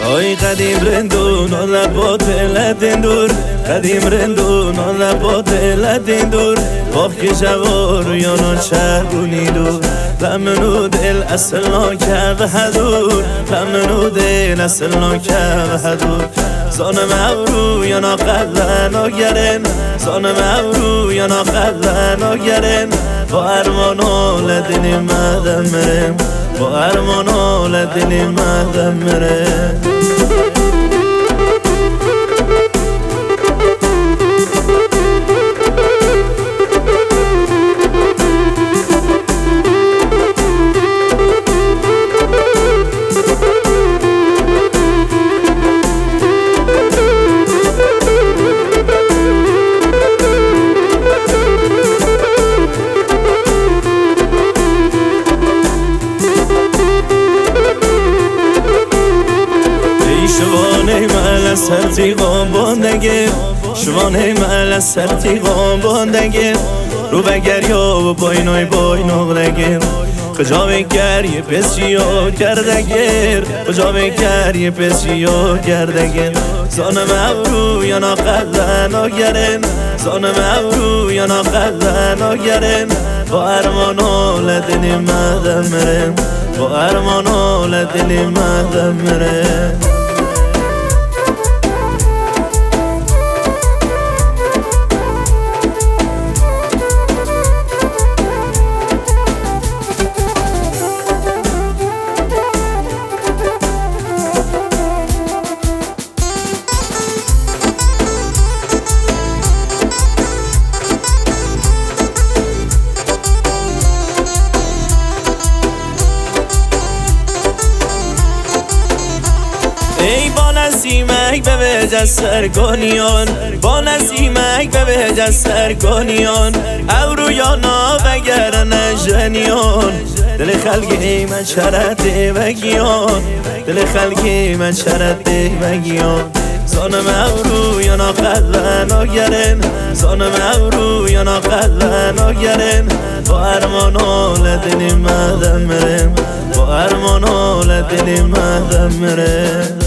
آی قدیم رندون و لبات لدین دور، قدیم رندون و لبات لدین دور، باخ که جوار و یانان شهرونی دور، لمنو دل اصل ناکه و هدور، لمنو دل اصل ناکه و هدور. زانم ابرو یا ناقلن آگرن، زانم ابرو یا ناقلن آگرن، با ارمانو لدین مدم مرم، با ارمانو لدین مدم مرم. شوانه مال سرتی قنباندگه، شوانه مال سرتی قنباندگه، رو بگریا و باینای بایناغدگه، کجا بگری پسیو کردگه، کجا بگری پسیو کردگه. زانم ابرو یا ناقلن آگرن، زانم ابرو یا ناقلن آگرن، با ارمانو لدین مدم مرم، با ارمانو لدین مدم مرم. ای با نسیمک به وجه سرگانیان، با نسیمک به وجه سرگانیان، ابرو یا نابگر نجنیان، دل خلقی من شرطه وگیان، دل خلقی من شرطه وگیان. زانم ابرو یا ناقلن آگرن، زانم ابرو یا ناقلن آگرن، با ارمانو لدین مدم مرم، با ارمانو لدین مدم مرم.